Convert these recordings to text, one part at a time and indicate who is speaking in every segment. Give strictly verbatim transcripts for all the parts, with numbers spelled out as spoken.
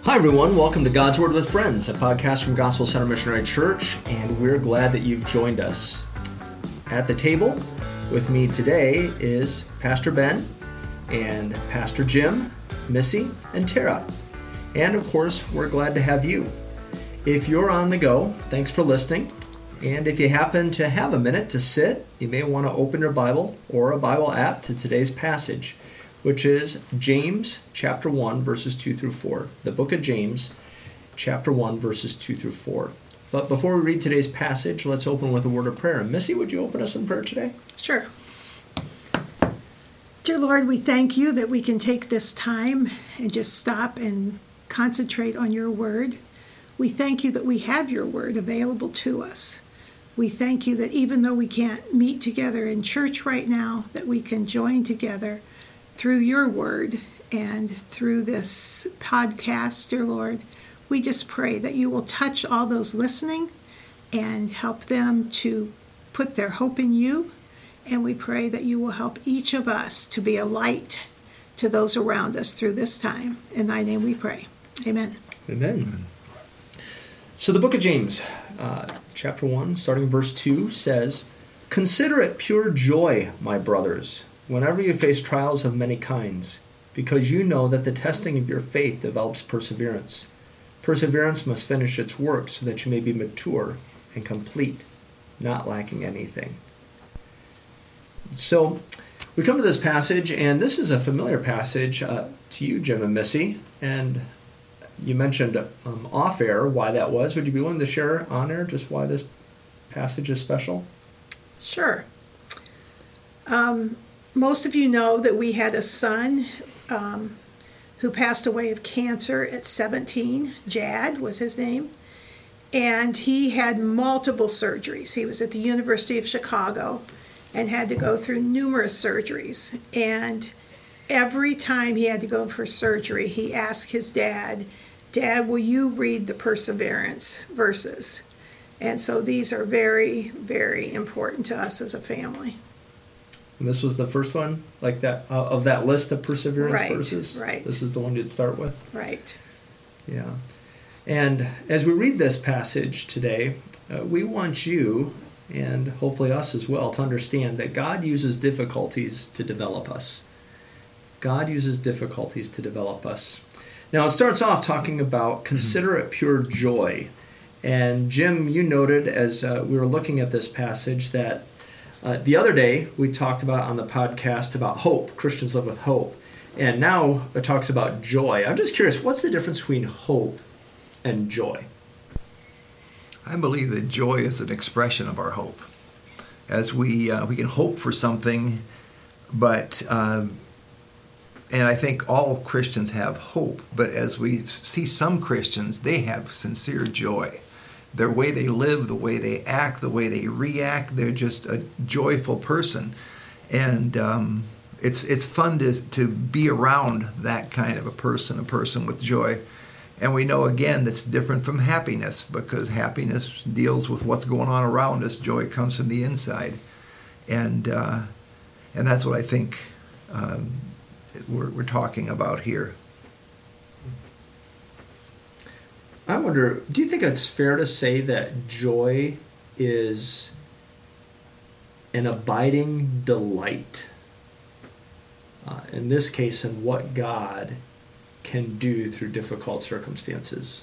Speaker 1: Hi everyone, welcome to God's Word with Friends, a podcast from Gospel Center Missionary Church, and we're glad that you've joined us. At the table with me today is Pastor Ben, and Pastor Jim, Missy, and Tara. And of course, we're glad to have you. If you're on the go, thanks for listening. And if you happen to have a minute to sit, you may want to open your Bible or a Bible app to today's passage, which is James chapter one, verses two through four. The book of James, chapter one, verses two through four. But before we read today's passage, let's open with a word of prayer. Missy, would you open us in prayer today?
Speaker 2: Sure. Dear Lord, we thank you that we can take this time and just stop and concentrate on your word. We thank you that we have your word available to us. We thank you that even though we can't meet together in church right now, that we can join together through your word and through this podcast, dear Lord. We just pray that you will touch all those listening and help them to put their hope in you. And we pray that you will help each of us to be a light to those around us through this time. In thy name we pray. Amen.
Speaker 1: Amen. So the book of James, uh, chapter one, starting verse two, says, "Consider it pure joy, my brothers, whenever you face trials of many kinds, because you know that the testing of your faith develops perseverance. Perseverance must finish its work so that you may be mature and complete, not lacking anything." So we come to this passage, and this is a familiar passage uh, to you, Jim and Missy, and you mentioned um, off-air why that was. Would you be willing to share on air just why this passage is special?
Speaker 2: Sure. Um, most of you know that we had a son um, who passed away of cancer at seventeen. Jad was his name. And he had multiple surgeries. He was at the University of Chicago and had to go through numerous surgeries. And every time he had to go for surgery, he asked his dad, "Dad, will you read the perseverance verses?" And so these are very, very important to us as a family.
Speaker 1: And this was the first one, like that, uh, of that list of perseverance
Speaker 2: right,
Speaker 1: verses?
Speaker 2: Right.
Speaker 1: This is the one you'd start with?
Speaker 2: Right.
Speaker 1: Yeah. And as we read this passage today, uh, we want you, and hopefully us as well, to understand that God uses difficulties to develop us. God uses difficulties to develop us. Now, it starts off talking about consider it pure joy. And Jim, you noted as uh, we were looking at this passage that uh, the other day we talked about on the podcast about hope. Christians live with hope. And now it talks about joy. I'm just curious, what's the difference between hope and joy?
Speaker 3: I believe that joy is an expression of our hope. As we uh, we can hope for something, but um, and I think all Christians have hope. But as we see some Christians, they have sincere joy. Their way they live, the way they act, the way they react, they're just a joyful person, and um, it's it's fun to to be around that kind of a person, a person with joy. And we know, again, that's different from happiness, because happiness deals with what's going on around us. Joy comes from the inside. And uh, and that's what I think um, we're, we're talking about here.
Speaker 1: I wonder, do you think it's fair to say that joy is an abiding delight? Uh, in this case, in what God can do through difficult circumstances?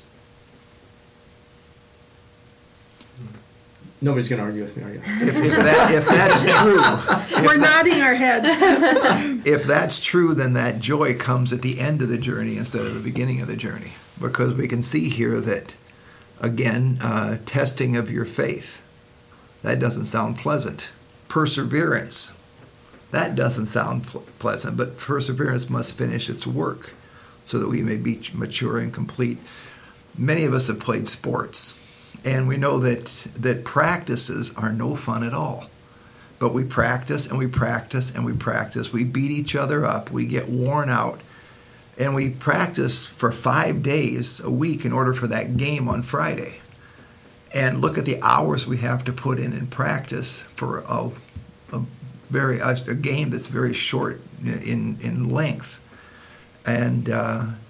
Speaker 1: Nobody's going to argue with me, are you?
Speaker 3: If, if, that, if that's true...
Speaker 2: We're
Speaker 3: if
Speaker 2: nodding our heads.
Speaker 3: If that's true, then that joy comes at the end of the journey instead of the beginning of the journey. Because we can see here that, again, uh, testing of your faith, that doesn't sound pleasant. Perseverance, that doesn't sound pl- pleasant, but perseverance must finish its work so that we may be mature and complete. Many of us have played sports, and we know that that practices are no fun at all. But we practice and we practice and we practice. We beat each other up. We get worn out. And we practice for five days a week in order for that game on Friday. And look at the hours we have to put in in practice for a, a very a, a game that's very short in in length. And uh,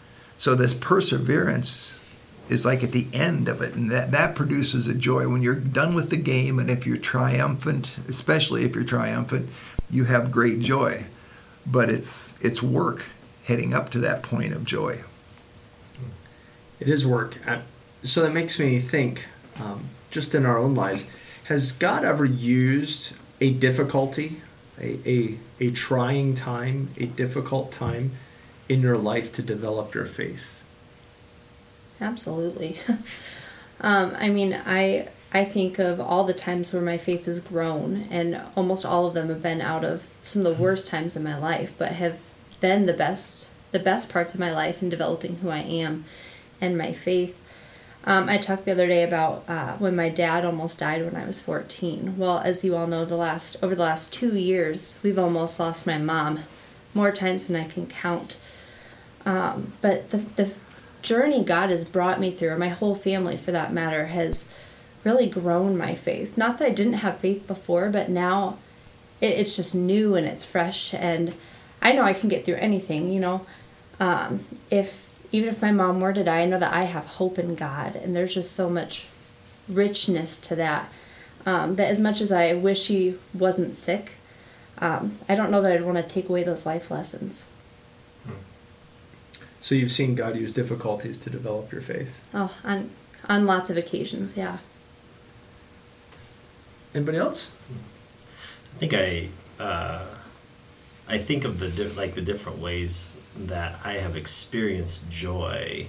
Speaker 3: So this perseverance is like at the end of it, and that, that produces a joy when you're done with the game, and if you're triumphant, especially if you're triumphant, you have great joy. But it's it's work heading up to that point of joy.
Speaker 1: It is work. So that makes me think, um, just in our own lives, has God ever used a difficulty, a, a, a trying time, a difficult time in your life to develop your faith?
Speaker 4: Absolutely. um, I mean, I I think of all the times where my faith has grown, and almost all of them have been out of some of the worst times in my life, but have been the best the best parts of my life in developing who I am and my faith. Um, I talked the other day about uh, when my dad almost died when I was fourteen. Well, as you all know, the last over the last two years, we've almost lost my mom more times than I can count. Um, but the the journey God has brought me through, or my whole family for that matter, has really grown my faith. Not that I didn't have faith before, but now it, it's just new and it's fresh, and I know I can get through anything, you know. Um, if even if my mom were to die, I know that I have hope in God, and there's just so much richness to that. Um, that as much as I wish she wasn't sick, um, I don't know that I'd want to take away those life lessons.
Speaker 1: So you've seen God use difficulties to develop your faith?
Speaker 4: Oh, on on lots of occasions, yeah.
Speaker 1: Anybody else?
Speaker 5: I think I uh, I think of the di- like the different ways that I have experienced joy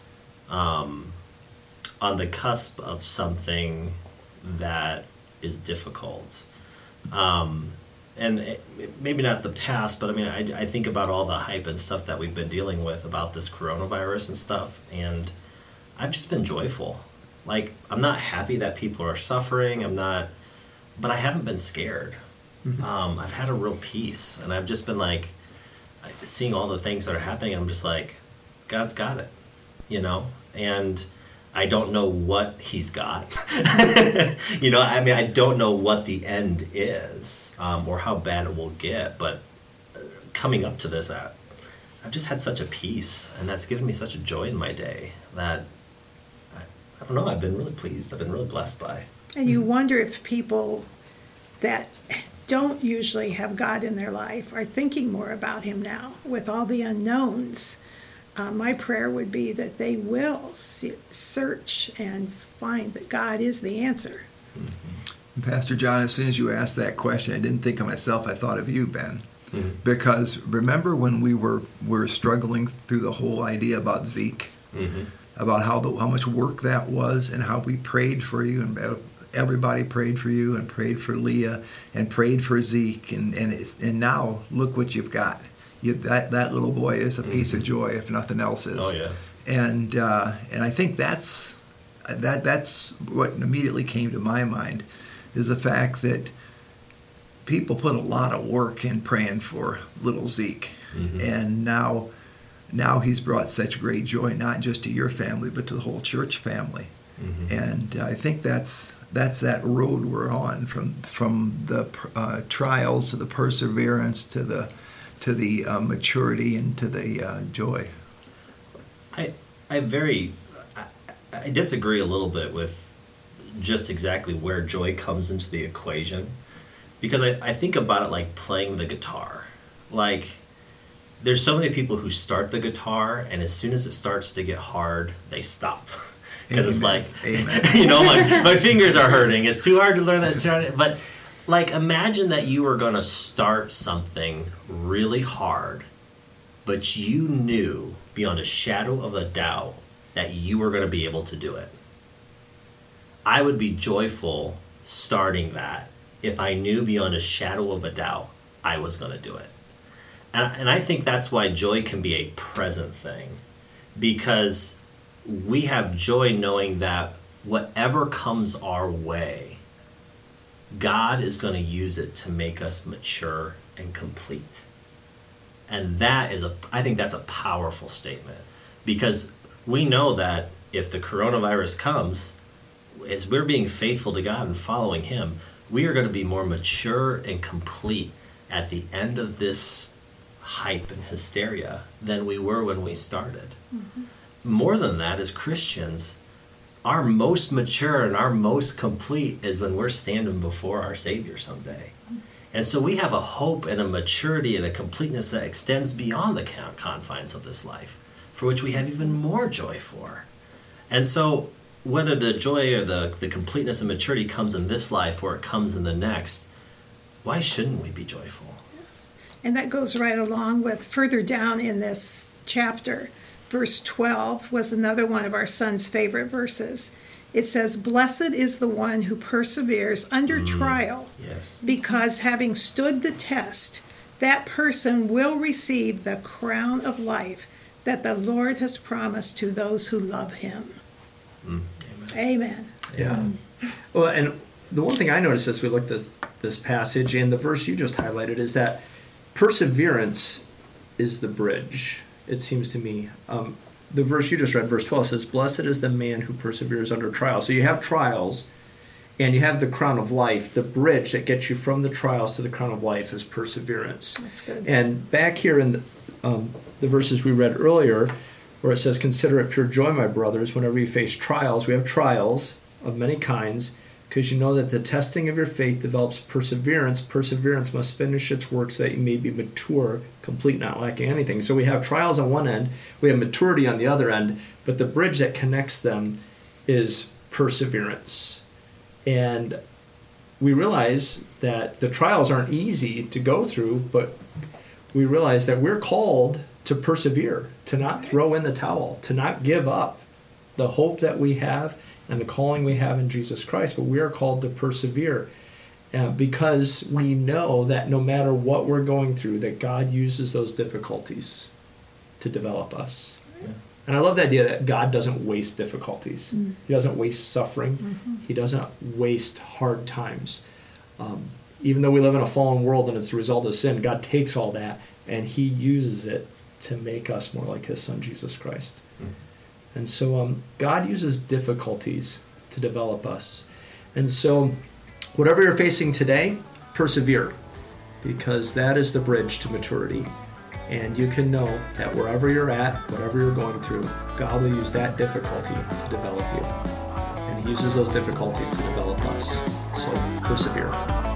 Speaker 5: um, on the cusp of something that is difficult. Um, and it, maybe not the past, but I mean, I, I think about all the hype and stuff that we've been dealing with about this coronavirus and stuff, and I've just been joyful. Like, I'm not happy that people are suffering, I'm not, but I haven't been scared. Mm-hmm. Um, I've had a real peace, and I've just been like, seeing all the things that are happening, I'm just like, God's got it, you know? And I don't know what he's got. You know, I mean, I don't know what the end is, um, or how bad it will get, but coming up to this, I, I've just had such a peace, and that's given me such a joy in my day that, I, I don't know, I've been really pleased, I've been really blessed by.
Speaker 2: And you wonder if people that don't usually have God in their life are thinking more about him now with all the unknowns. Uh, my prayer would be that they will see, search and find that God is the answer.
Speaker 3: Mm-hmm. Pastor John, as soon as you asked that question, I didn't think of myself, I thought of you, Ben. Mm-hmm. Because remember when we were, were struggling through the whole idea about Zeke, mm-hmm. about how the, how much work that was, and how we prayed for you, and everybody prayed for you, and prayed for Leah, and prayed for Zeke, and and, it's, and now look what you've got. You, that that little boy is a mm-hmm. piece of joy, if nothing else is.
Speaker 5: Oh yes.
Speaker 3: And uh, and I think that's that that's what immediately came to my mind, is the fact that people put a lot of work in praying for little Zeke, mm-hmm. and now now he's brought such great joy, not just to your family, but to the whole church family. Mm-hmm. And I think that's that's that road we're on, from from the uh, trials to the perseverance to the to the uh, maturity and to the uh, joy.
Speaker 5: I I very I, I disagree a little bit with just exactly where joy comes into the equation, because I, I think about it like playing the guitar. Like, there's so many people who start the guitar, and as soon as it starts to get hard, they stop. Because it's like, Amen. You know, my, my fingers are hurting. It's too hard to learn that. It's too hard. But, like, imagine that you were going to start something really hard, but you knew beyond a shadow of a doubt that you were going to be able to do it. I would be joyful starting that if I knew beyond a shadow of a doubt I was going to do it. And, and I think that's why joy can be a present thing, because we have joy knowing that whatever comes our way, God is going to use it to make us mature and complete. And that is a, I think that's a powerful statement, because we know that if the coronavirus comes, as we're being faithful to God and following him, we are going to be more mature and complete at the end of this hype and hysteria than we were when we started. Mm-hmm. more than that, as Christians, our most mature and our most complete is when we're standing before our Savior someday. And so we have a hope and a maturity and a completeness that extends beyond the confines of this life, for which we have even more joy for. And so whether the joy or the, the completeness and maturity comes in this life or it comes in the next, why shouldn't we be joyful?
Speaker 2: Yes. And that goes right along with further down in this chapter. Verse twelve was another one of our son's favorite verses. It says, "Blessed is the one who perseveres under mm, trial,
Speaker 5: yes.
Speaker 2: because having stood the test, that person will receive the crown of life that the Lord has promised to those who love him."
Speaker 5: Mm,
Speaker 2: amen.
Speaker 1: Amen. Yeah. Well, and the one thing I noticed as we looked at this, this passage and the verse you just highlighted is that perseverance is the bridge, it seems to me. Um, the verse you just read, verse twelve, says, "Blessed is the man who perseveres under trial." So you have trials, and you have the crown of life. The bridge that gets you from the trials to the crown of life is perseverance.
Speaker 2: That's good.
Speaker 1: And back here in the, um, the verses we read earlier, where it says, "Consider it pure joy, my brothers, whenever you face trials." We have trials of many kinds, because you know that the testing of your faith develops perseverance. Perseverance must finish its work so that you may be mature, complete, not lacking anything. So we have trials on one end, we have maturity on the other end, but the bridge that connects them is perseverance. And we realize that the trials aren't easy to go through, but we realize that we're called to persevere, to not throw in the towel, to not give up the hope that we have and the calling we have in Jesus Christ, but we are called to persevere uh, because we know that no matter what we're going through, that God uses those difficulties to develop us. Yeah. And I love the idea that God doesn't waste difficulties. Mm. He doesn't waste suffering. Mm-hmm. He doesn't waste hard times. Um, even though we live in a fallen world and it's the result of sin, God takes all that and he uses it to make us more like his son, Jesus Christ. Mm. And so um, God uses difficulties to develop us. And so whatever you're facing today, persevere, because that is the bridge to maturity. And you can know that wherever you're at, whatever you're going through, God will use that difficulty to develop you. And he uses those difficulties to develop us. So persevere.